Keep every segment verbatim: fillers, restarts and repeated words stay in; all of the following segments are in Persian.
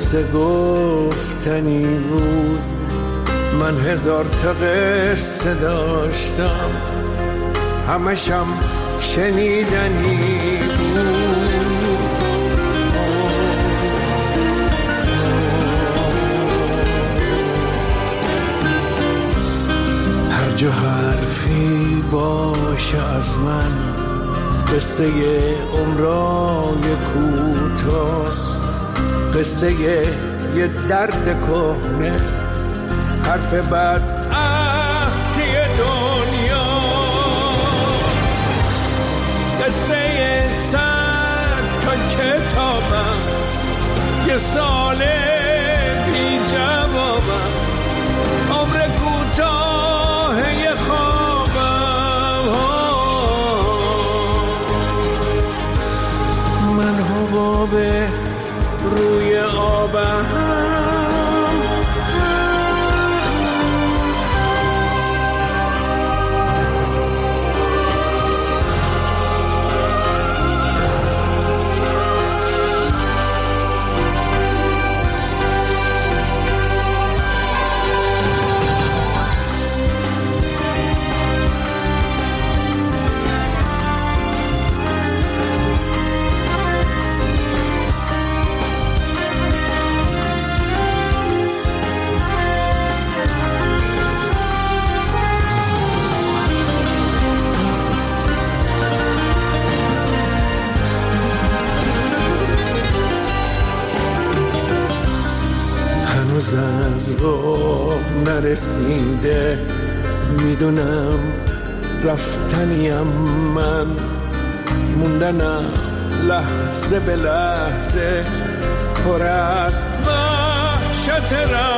قصه گفتنی بود، من هزار تا قصه داشتم، همشم شنیدنی بود. هر جا حرفی باشه از من، قصه عمرای کوتاست، قصه یه درد کهنه، حرف بد عهدی دنیاست، قصه صد تا کتابم، یه سال بی جوابم، عمر کوتاه یه خوابم. من حباب روی آبم، از راه نرسیده، میدونم رفتنیم من، موندنم لحظه به لحظه، پر از وحشت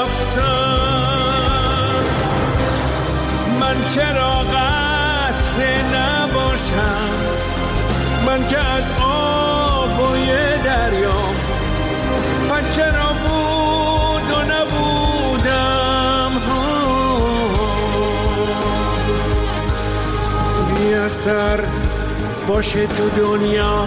رفتن. من چرا قطره نباشم، من که از آبوی دریام، من چرا بود و نبودم، بی اثر باشه تو دنیا.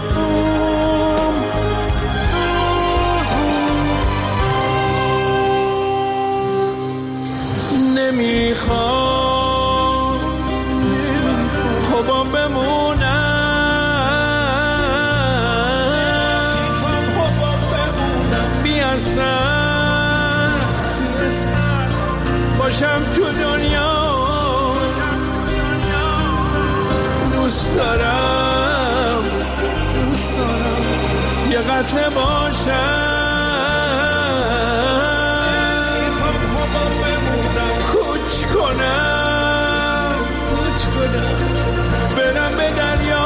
نمیخوام خوابم بمونم، بی اثر باشم تو دنیا. دوست دارم دوست دارم یه قطره باشم، کوچ کنم کوچ کنم برم به دریا،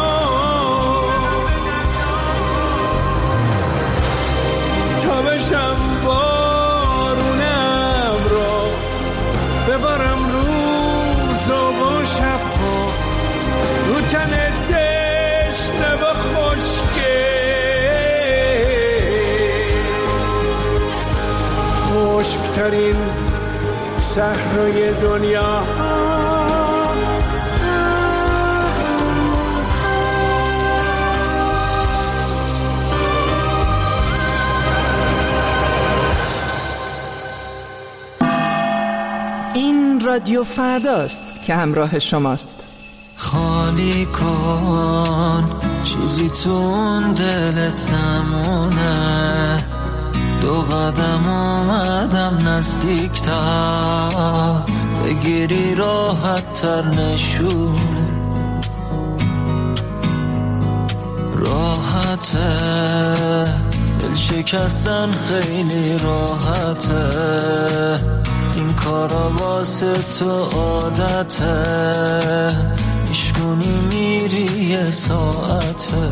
تا بشم بارونم را ببارم روز و شبها، رو تن دشنه و خشکه، خشکترین صحرای دنیا. این رادیو فرداست که همراه شماست. خالی کن چیزی تون دلت نمونه، دو قدم اومدم نزدیکتر، بگیری راحت تر نشونه، راحته دل شکستن خیلی راحته، این کارا واسه تو عادته، میشکنی میری یه ساعته،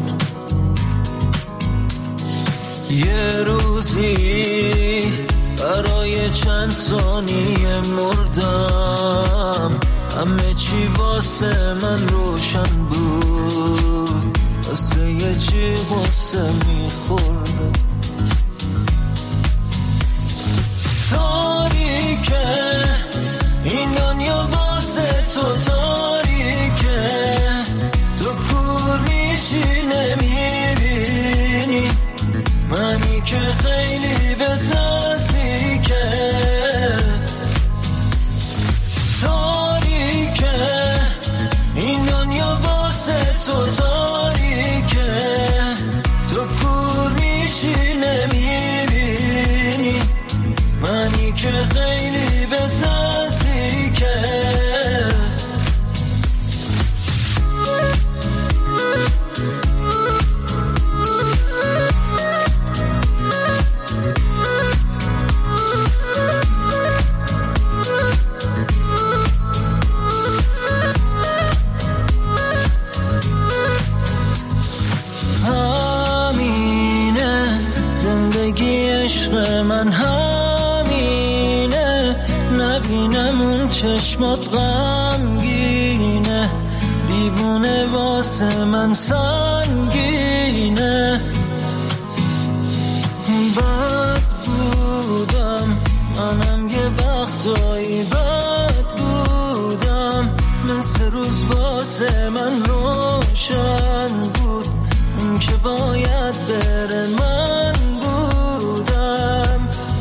یه روزی برای چند ثانیه مردم، همه چی واسه من روشن بود، واسه یه چی واسه میخوردم، تاریکه این دنیا واسه تو تاریکه، تو کور میشی نمیبینی، منی که خیلی بد خیلی به نزدیکه. همینه زندگی عشق من، همینه نبینم اون چشمات غمگینه، دیوونه واسه من سنگینه. بد بودم منم یه وقتایی، بد بودم مثل روز واسه من روشن بود، اون که باید بره من بودم.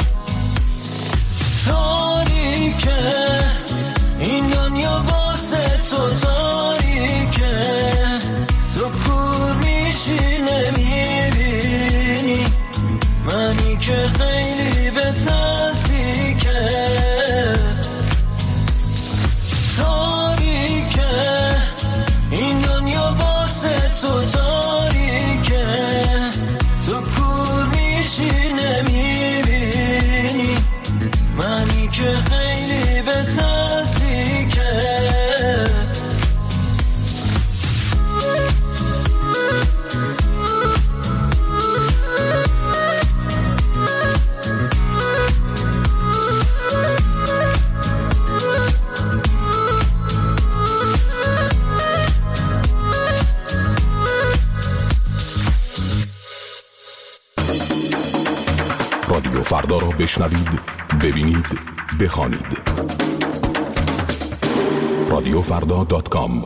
تاریکه این دنیا واسه تو، تاریکه تو کور میشی نمیبینی منی که خیلی به نزدیکه. تاریکه این دنیا واسه تو، تاریکه تو کور میشی نمیبینی منی که خیلی به نزدیکه. رادیو فردا را بشنوید، ببینید، بخوانید. رادیو فردا دات کام.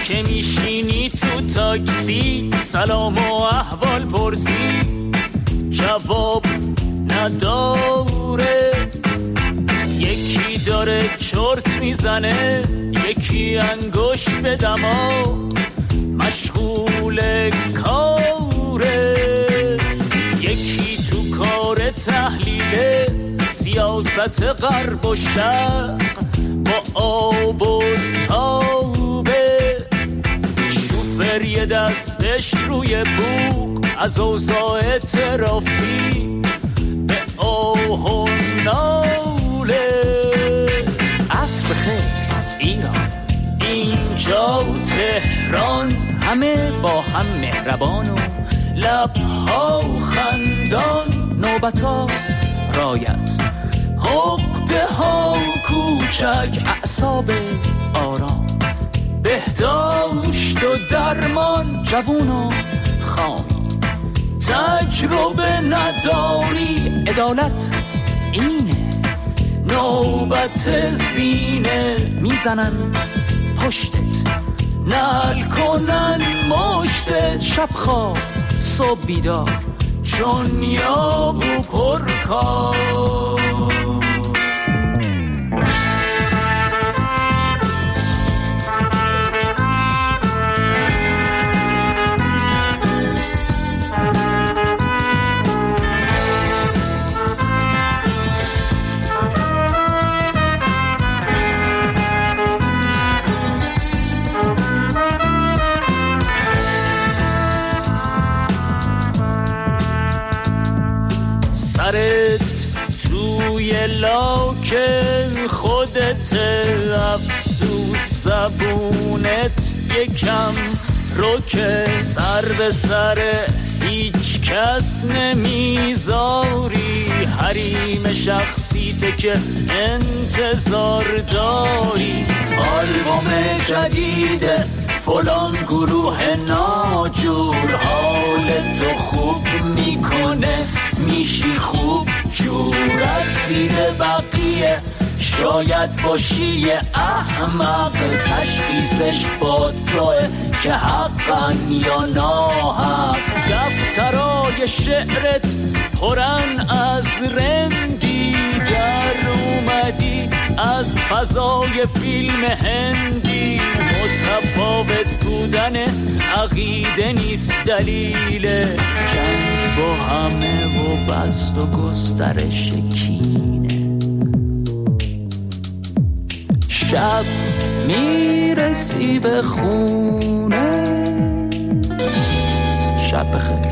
که میشینی تو تاکسی سلام و احوال پرسی جواب نداره، یکی داره چرت میزنه یکی انگوش به دماغ مشغول کاره، یکی تو کار تحلیل سیاست غرب و شرق با آب و تابه، شوفر یه دستش روی بوق از اوضاع ترافیک به آه و ناله. عصر بخیر ایران، اینجا تهران، همه با هم مهربان و لبها خندان، نوبتا رایت عقده ها کوچک، اعصاب آرام، بهداشت و درمان، جوون و خامی، تجربه نداری، عدالت اینه، نوبت زینه، میزنن پشتت نل کنن مشتت، شب خواب صبح بیدار چون یابو پرکار. سرت توی لاک خودت، افسوس زبونت یکم روکه، سر به سر هیچ کس نمیذاری، حریم شخصیت که انتظار داری، آلبوم جدید فلان گروه ناجور حالتو خوب میکنه، میشی خوب جور، از دید بقیه شاید باشی یه احمق، تشخیصش با توه که حقا یا ناحق، دفترای شعرت پرن از رندی، در اومدی از فضای فیلم هندی، متفاوت بودن عقیده نیست دلیل جنگ با همه و بست و گسترش کینه، شب میرسی به خونه. شب بخیر.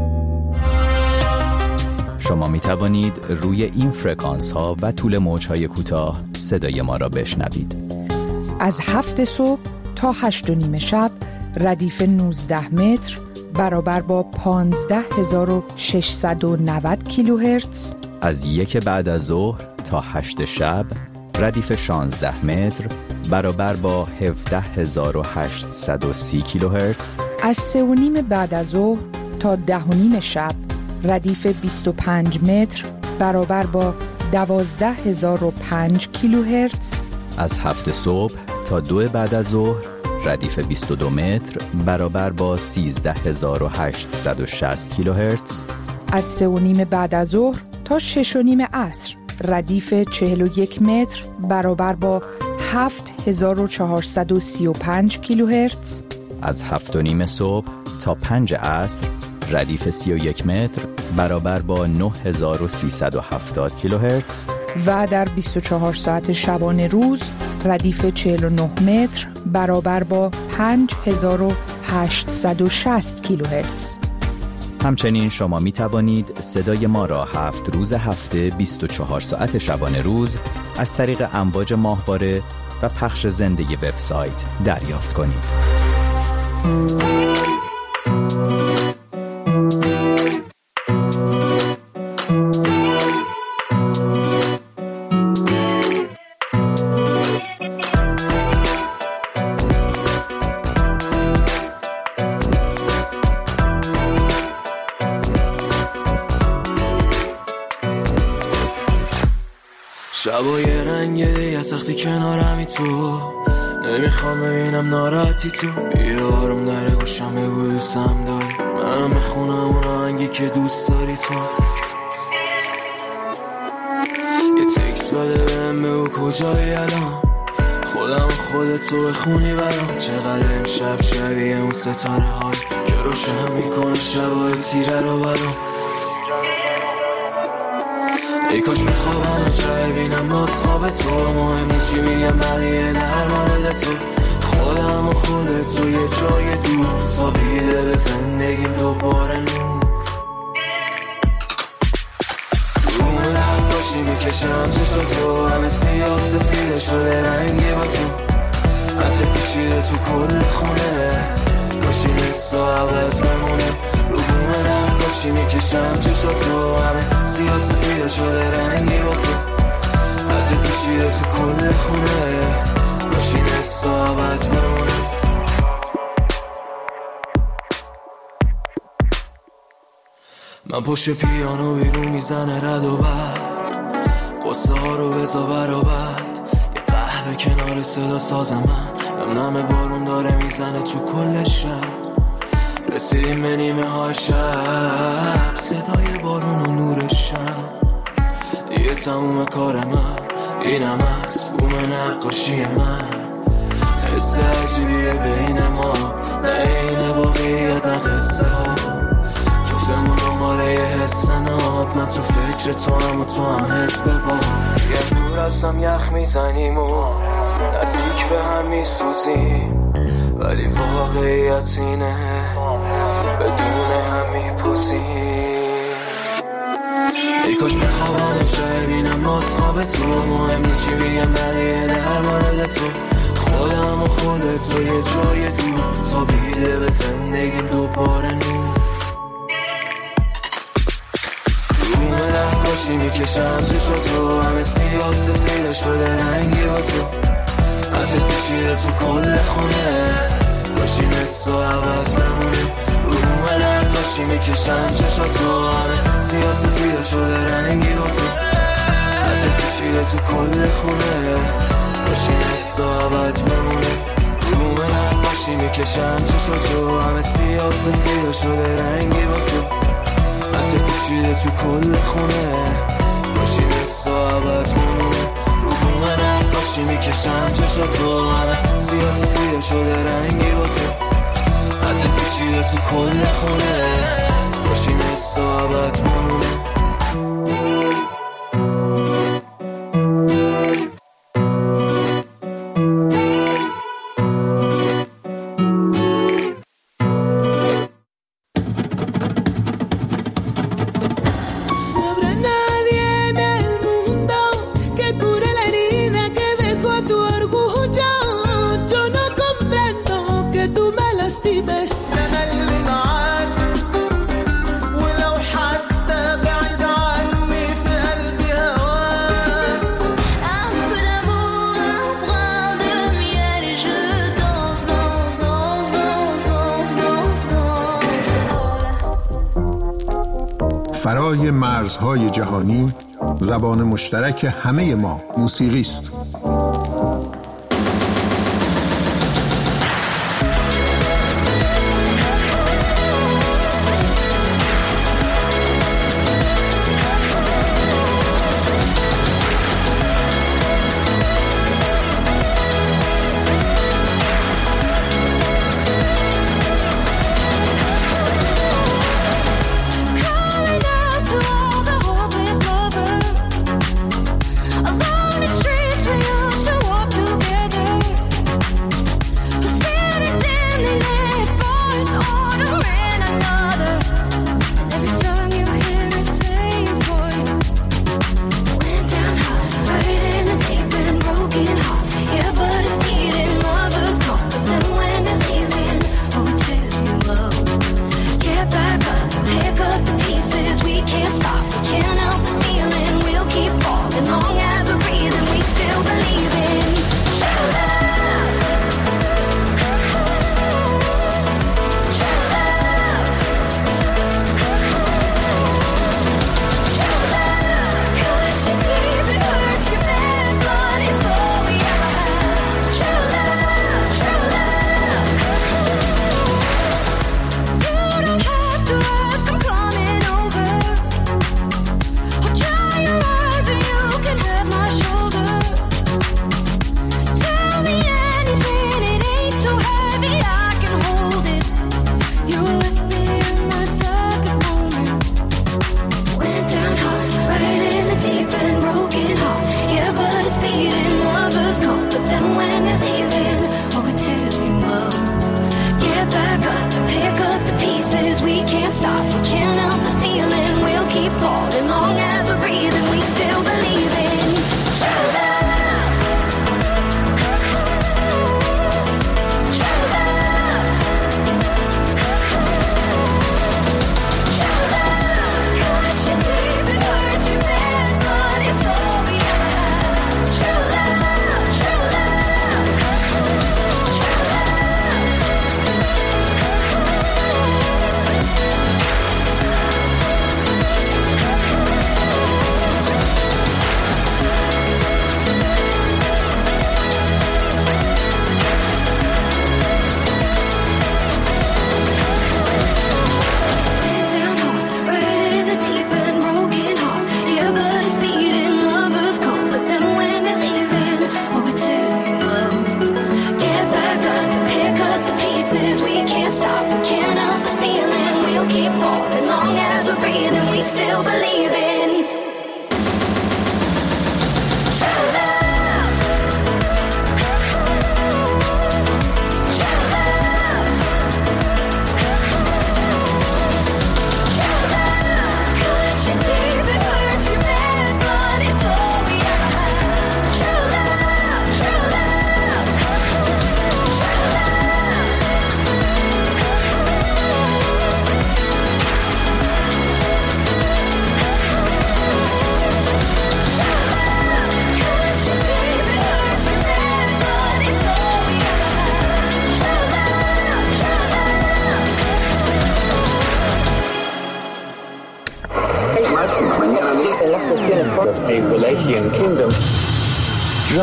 شما می توانید روی این فرکانس ها و طول موج های کوتاه صدای ما را بشنوید. از هفت صبح تا هشت و نیم شب ردیف نوزده متر برابر با پانزده هزار و ششصد و نود کیلوهرتز. از یک بعد از ظهر تا هشت شب ردیف شانزده متر برابر با هفده هزار و هشتصد و سی کیلوهرتز. از سه و نیم بعد از ظهر تا ده و نیم شب ردیف بیست و پنج متر برابر با دوازده هزار و پنج کیلوهرتز. از هفت صبح تا دو بعد از ظهر ردیف بیست و دو متر برابر با سیزده هزار و هشتصد و شصت کیلوهرتز. از سه و نیم بعد از ظهر تا شش و نیم عصر ردیف چهل و یک متر برابر با هفت هزار و چهارصد و سی و پنج کیلوهرتز. از هفت و نیم صبح تا پنج عصر ردیف سی و یک متر برابر با نه هزار و سیصد و هفتاد کیلوهرتز. و در بیست و چهار ساعت شبانه روز ردیف چهل و نه متر برابر با پنج هزار و هشتصد و شصت کیلوهرتز. همچنین شما می توانید صدای ما را هفت روز هفته بیست و چهار ساعت شبانه روز از طریق امواج ماهواره و پخش زنده وبسایت دریافت کنید. شبای رنگه یا سختی کنارمی تو نمیخوام ببینم ناراحتی تو، بیا آروم نره گوشم بگو دوستم داری، منم میخونم اون آهنگی که دوست داری تو. یه تکس بده بهم بگو کجایی الان، خودم خودتو بخونی برام، چقدر امشب شبیه اون ستاره های که روشن میکنه شبای تیره رو برام. ای کاش میخوابم و چه ببینم باز خواب تو، مهم نیست چی میگم بقیه در مورد تو، خودم و خودت تو یه جای دور تا بیده به زندگیم دوباره نور. روم نقاشی میکشم چشم تو، همه سیاه سفیده شده رنگی با تو، عطر پیچیده تو کل خونه، کاشی مثل عوض بمونه. روم نقاشی میکشم چشم تو، همه سیاه سفیده شده رنگی با تو، عطر پیچیده تو کل خونه، کاشی مثل عوض بمونه. من پشت پیانو بیرون میزنه رد و برد، قصه ها رو بزا برابر، یه قهوه کنار صدا ساز من، نم نم بارون داره میزنه تو کل شب، رسیدیم به نیمه های شب، صدای بارون و نور شب، دیگه تموم کار من اینم هست بوم نقاشی من، حس عجیبیه بین ما، نه این واقعیت نه قصه ها، جفتمون دنباله یه حس ناب، من تو فکر تو هم و تو هم حس ببا، یه دور هستم یخ میزنیم و نزدیک به هم میسوزیم، ولی واقعیت اینه بدون هم میپوزیم. ای کاش میخوابم و چه بینم باز خواب تو، مهم نیست چی بگم بقیه در مورد تو، خودم و خودت تو یه جای دور تا بیده به زندگیم دوباره نور. روم نقاشی میکشم چشم تو، همه سیاه سفیده شده رنگی با تو، عطر پیچیده تو کل خونه، کاشی مثل عوض بمونه. روم نقاشی میکشم چشم تو، همه سیاه سفیده شده رنگی با تو، عطر پیچیده تو کل خونه، کاشی مثل عوض بمونه. روم نقاشی میکشم چشم تو، همه سیاه سفیده شده رنگی با تو، عطر پیچیده تو کل خونه، کاشی مثل عوض بمونه. روم نقاشی میکشم چشم تو، همه سیاه سفیده شده رنگی با تو، عطر پیچیده تو کل خونه، کاشی مثل عوض بمونه. فرای مرزهای جهانی، زبان مشترک همه ما موسیقی است. Streets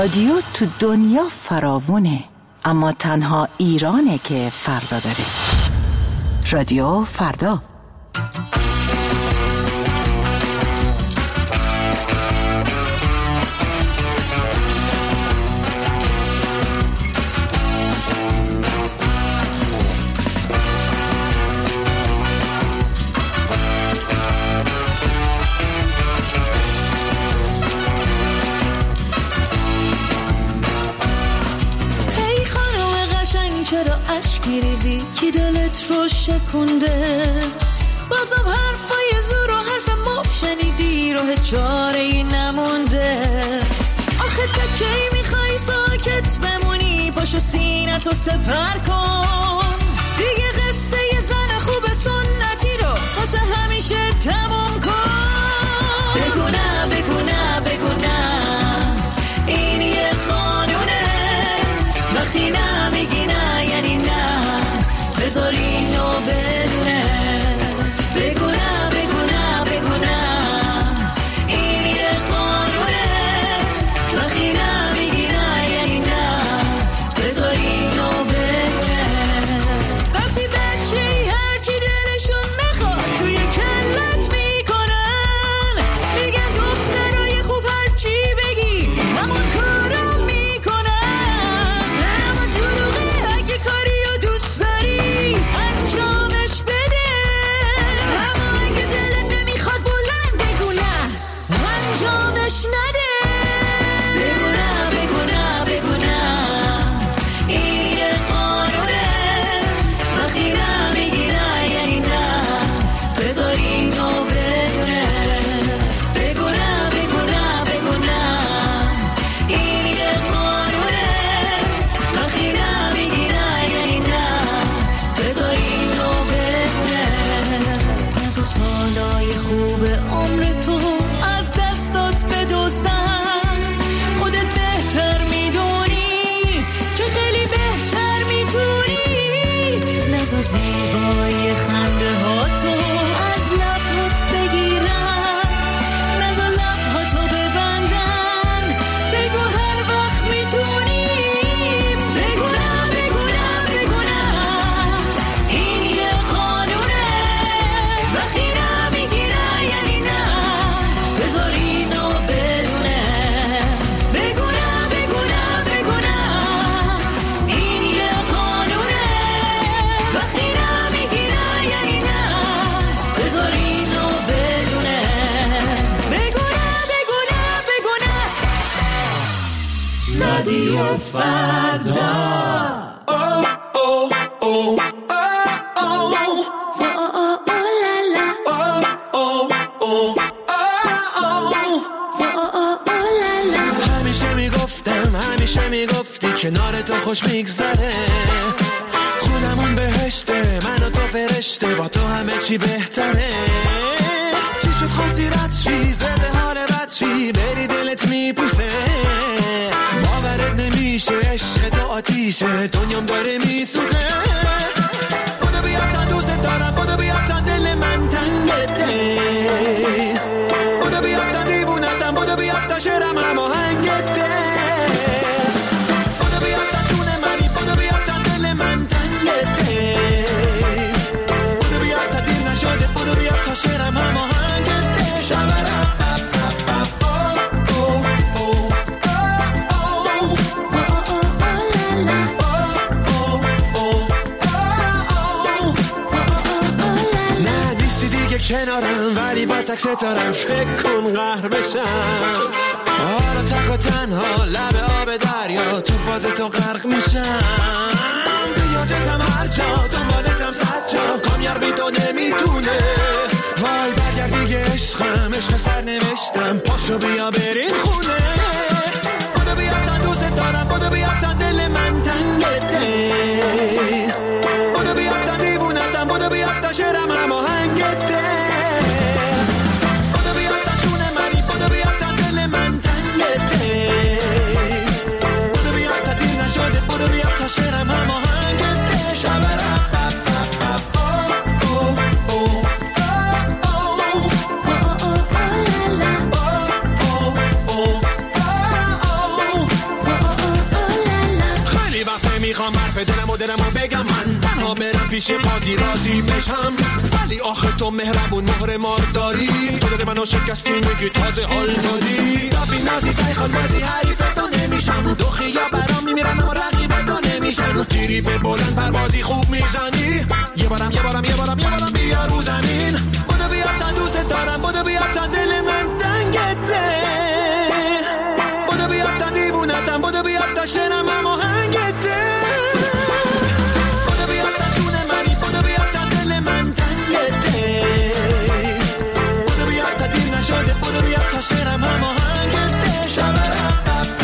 رادیو تو دنیا فراوونه، اما تنها ایرانه که فردا داره. رادیو فردا. ریزی کی دلت رو شکونده، بازم حرفای زور و حرف مف شنیدی، راه چاره ای نمونده. آخه تا کی میخوای ساکت بمونی؟ پاشو سینتو سپر کن دیگه، قصه ی زن خوب سنتی رو واسه همیشه تموم کن. بگو نه بگو نه بگو نه، این یه قانونه، وقتی نه میگی نه یعنی نه، بذار اینو بدونه. بگو نه بگو نه بگو نه، این یه قانونه، وقتی نه میگی نه یعنی نه، بذار اینو بدونه. وقتی بچه‌ای هرچی دلشون میخواد توی کلت میکنن، میگن دخترای خوب هرچی بگی همون کارو میکنن. اما دروغه، اگه کاریو دوست داری انجامش بده، اما اگه دلت نمیخواد بلند بگو نه، انجامش نده. بگو نه بگو نه بگو نه، این یه قانونه، وقتی نه میگی نه یعنی نه، بذار اینو بدونه. بگو نه بگو نه بگو نه، این یه قانونه، وقتی نه میگی نه یعنی نه، بذار اینو بدونه. از اون سالای خوب عمر تو از دستات بدزدن، خودت بهتر میدونی که خیلی بهتر میتونی. نزا زیبای خنده ها تو از لبات بگیرن، نزا لبهاتو ببندن، بگو هر وقت میتونی. بگو نه بگو نه بگو نه، این یه قانونه، وقتی نه میگی نه یعنی نه، بذار اینو بدونه. بگو نه بگو نه بگو نه، این یه قانونه، وقتی نه میگی نه یعنی نه، بذار اینو بدونه. بگو نه بگو نه بگو نه. رادیو فردا. همیشه میگفتم همیشه میگفتی کنار تو خوش میگذره، خونمون بهشته، من و تو فرشته، با تو همه چی بهتره. چی شد خواستی رد شی، زده حال بد چی، بری دلت میپوسه، باورت نمیشه، عشق تو آتیشه، دنیام داره میسوزه. بودو بیا تا دوست دارم، بودو بیا تا دل من تنگته، بودو بیا تا دیوونتم، بودو بیا تا شرم هماهنگته، بودو بیا تا جون منی، بودو بیا تا دل من تنگته، بودو بیا تا دیر نشده، بودو بیا تا شرم هماهنگته. شبرم کنارم ولی با تک ستارم، فکر کن قهر بشم. حالا تک و تنها لب آب دریا، تو فاز تو غرق میشم. بیادتم هر جا، دنبالتم صد جا، کامیار بی تو نمیتونه. وای برگرد دیگه عشقم، عشق سر نوشتم، پاشو بیا بریم خونه. بودو بیا تا دوست دارم، بودو بیا تا دل من تنگته، بودو بیا تا دیوونتم، بودو بیا تا شرم هماهنگته، بودو بیا تا جون منی، بودو بیا تا دل من تنگته، بودو بیا تا دیر نشده، بودو بیا تا شرم هماهنگته. شبرم میخوام حرف دلم و دلم و بگم من تنها برم پیش قاضی راضی بشم، ولی آخه تو مهربون مهر مار داری، تو دل منو شکستی میگی تازه حال دادی، رفی نازی تایخان مازی حریف تو نمیشم، دو خیا برام میمیرن اما رقیب تو نمیشن، تیری به بلند پروازی خوب میزنی، یه بارم یه بارم یه بارم یه بارم بیا رو زمین، بودو بیا تا دوست دارم، بودو بیا تا دل من تنگته، بودو بیا تا دیوونتم، بودو بیا تا شنم اما هنگته، بودو بیا تا جون منی، بودو بیا تا دل من تنگته، بودو بیا تا دیر نشده، بودو بیا تا شنم اما هنگته، شبرم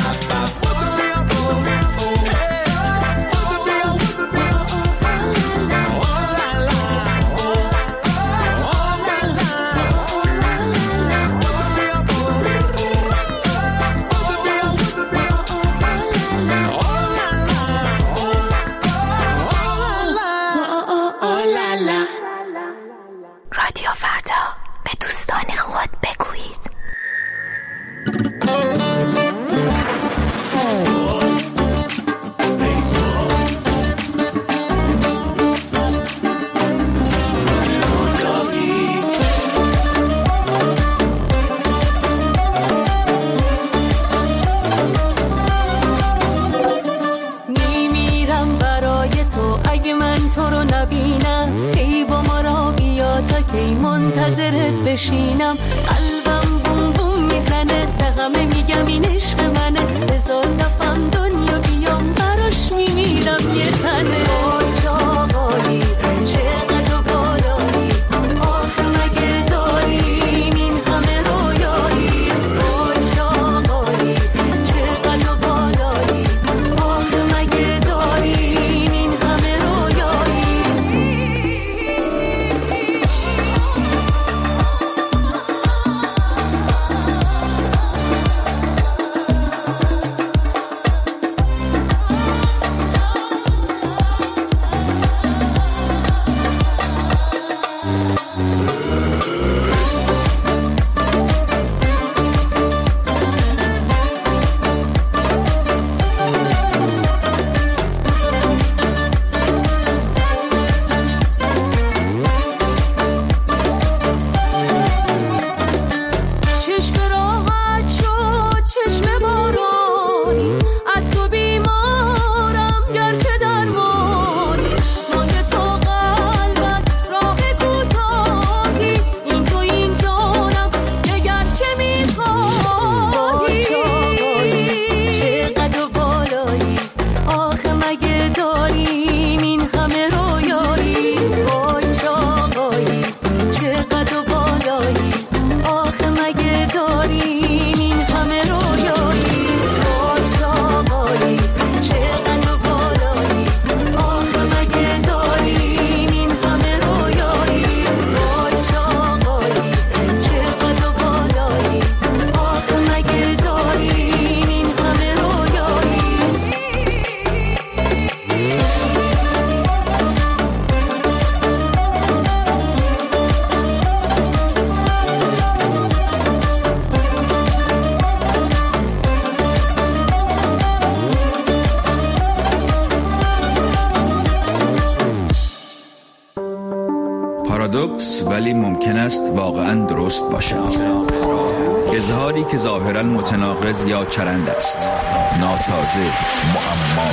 بشینم، قلبم بوم بوم میزنه، دقمه میگم این عشق منه، هزار دفعه دنیا بیام براش میمیرم یه تنه، آی چاقالی چقدر و بالایی، آخه مگه داریم این همه رویایی، آی چاقالی چقدر و بالایی، آخه مگه داریم این همه رویایی. پارادوکس ولی ممکن است واقعا درست باشد. اظهاری که ظاهرا متناقض یا چرند است، ناسازه، معما.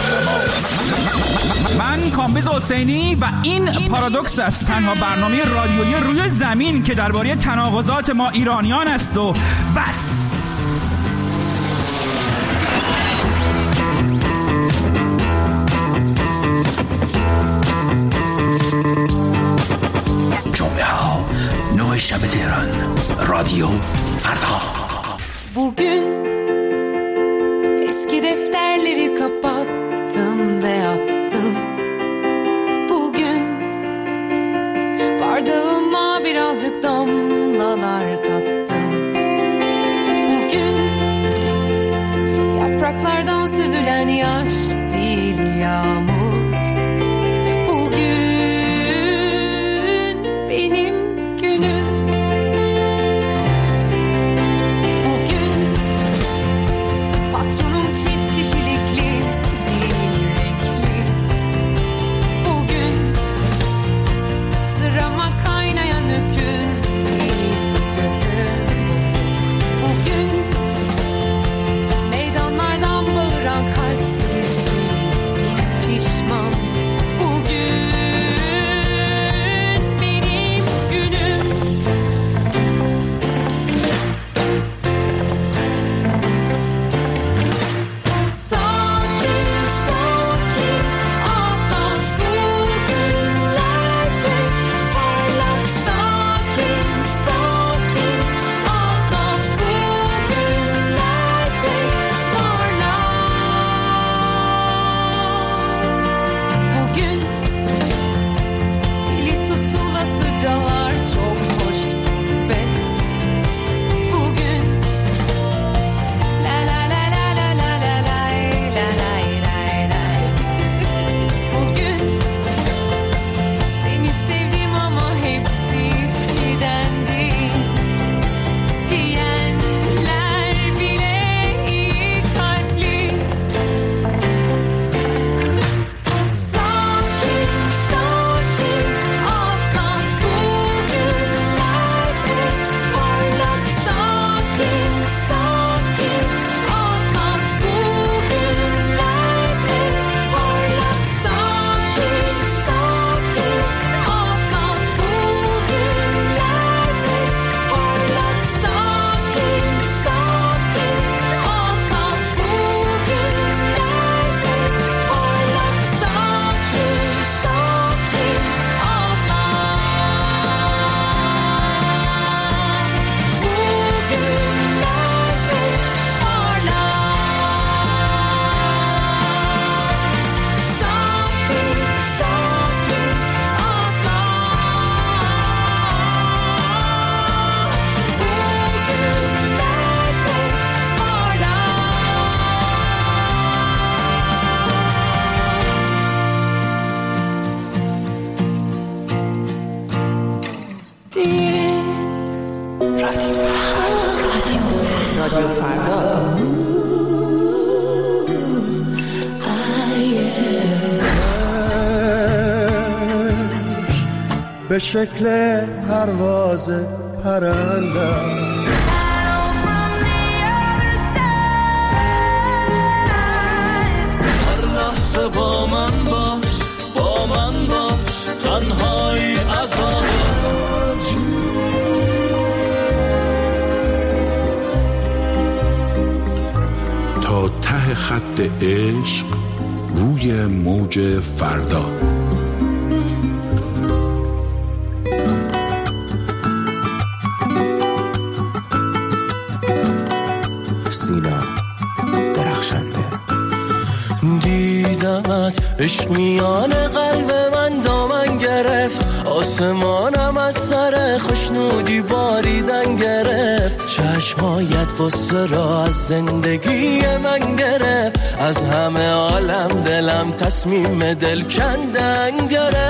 من کامبیز حسینی و این پارادوکس است، تنها برنامه رادیویی روی زمین که درباره تناقضات ما ایرانیان است و بس. جمعه ها نه şab تهران رادیو فردا. Bugün eski defterleri kapattım ve attım. Bugün bardağıma birazcık damlalar kattım. Bugün yapraklardan süzülen yaş değil yağmur. Bugün benim günüm. Bugün به شکل پرواز پرندم. هر لحظه با من باش، با من باش، تنهایی عذاب. تا ته خط عشق روی موج فردا. سینا درخشنده. دیدمت عشق میان قلب من دامن گرفت، آسمانم از سر خوشنودی باریدن گرفت. چشمایت قصه را از زندگی من گرفت، از همه عالم دلم تصمیم دل کندن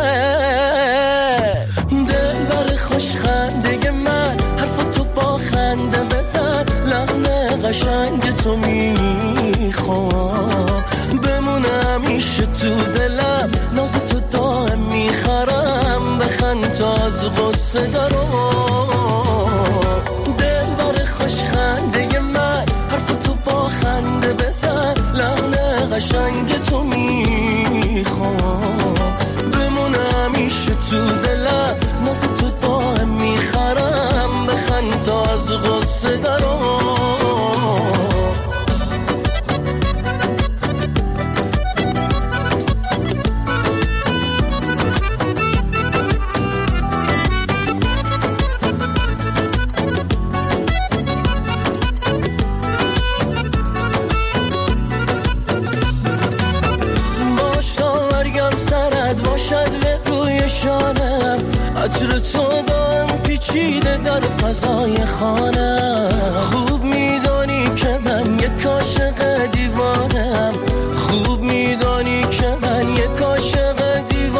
گرفت. دل بر خوش خنده من حرف تو با خنده بزن، لحن قشنگ تو میخوام بمونه همیشه تو دلم، ناز تو دائم میخرم، بخند تا از غصه دارم. دل بر خوش خنده من حرف تو با خنده بزن، لحن قشنگ تو میخوام بمونه همیشه تو دلم، ناز تو دائم میخرم، بخند تا از غصه دارم. عطر تو دارم پیچیده در فضای خانم. خوب میدانی که من یک عاشق دیوانم، خوب میدانی که من یک عاشق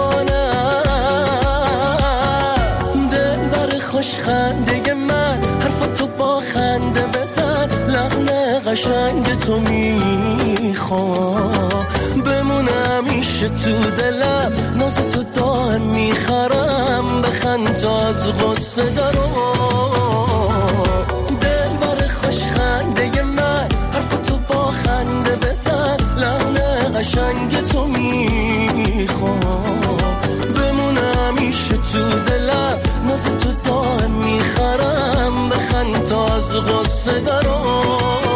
دیوانم. دل بر خوش خنده من حرف تو با خنده بزن، لحن قشنگ تو میخوام بمونه همیشه تو دلم، ناز تو دائم میخرم، بخند تا از غصه دارم. دل بر خوش خنده من حرف تو با خنده بزن، لحن قشنگ تو میخوام بمونه همیشه تو دلم، ناز تو دائم میخرم، بخند تا از غصه دارم.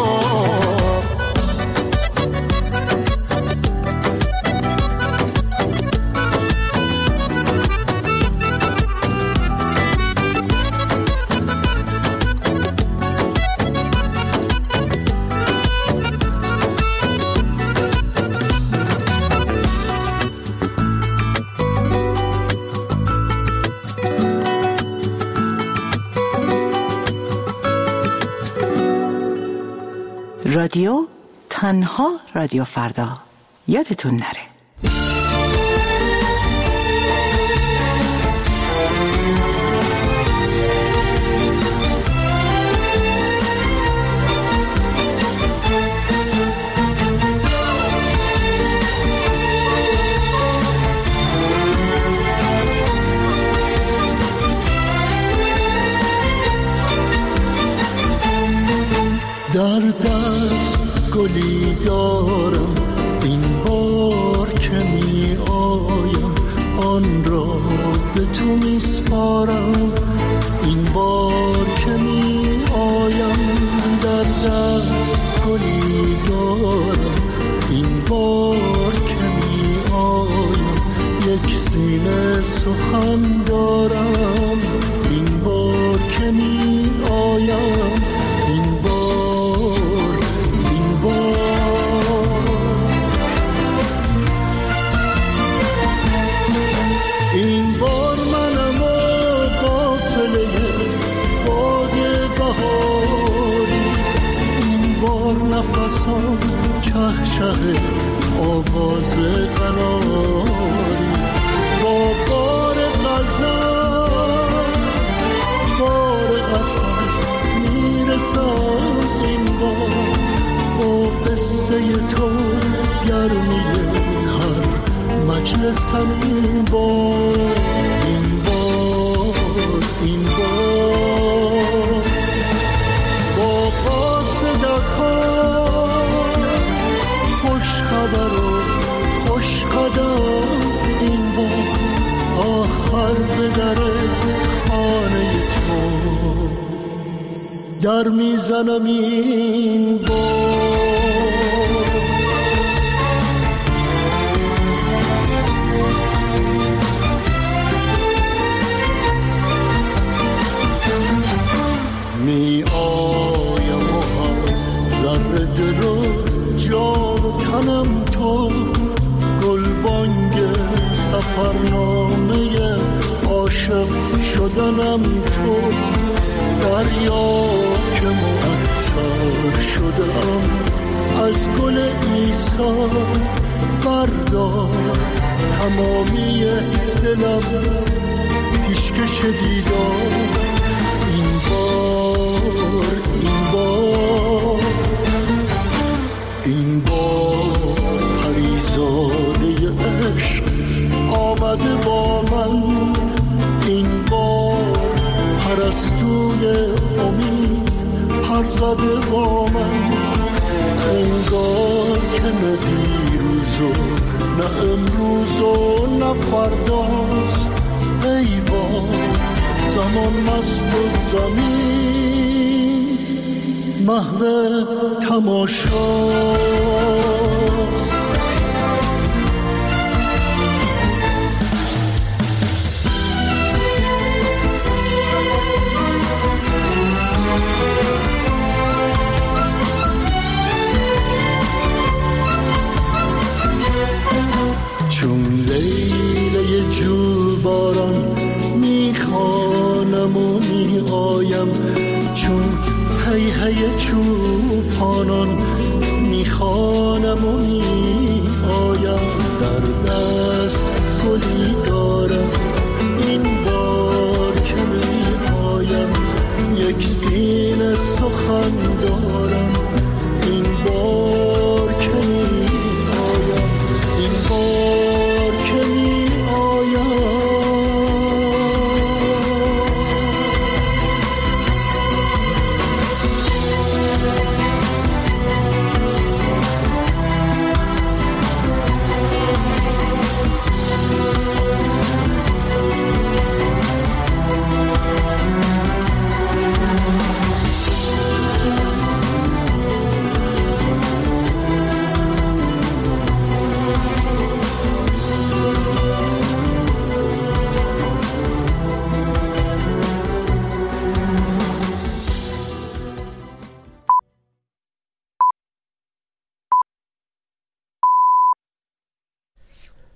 رادیو تنها رادیو فردا، یادتون نره. در دست گلی دارم، این بار که می آیم آن را به تو می سپارم. این بار که می آیم در دست گلی دارم، این بار که می آیم یک سینه سخن دارم. این بار که می آیم، این بار این بار این بار منم و قافله باد بهاری. این بار نفسم چهچه آواز قناری. با بار غزل بار قصد میرسم این بار، با قصه تو گرمیه هر مجلسم این بار. این بار در خانه تو در میزنم این بار. می آیم و هر ذره دل و جان و تنم تو، گلبانگ سفرنامه عاشق شدنم تو، دریا که معطر شدم از گل عیسی، بردار تمامی دلم پیشکش دیدار. این بار این بار این بار پریزاده عشق آمده با من، این بار پرستوی امید پر زده با من. انگار که نه دیروز و نه امروز و نه فرداست، ای بار زمان مست و زمین محو تماشاست. چون لیل جو باران میخوانم و میآیم، چون هی هی چوپانان میخوانم و میآیم. در دست گلی دارم این بار که میآیم، یک سینه سخن دارم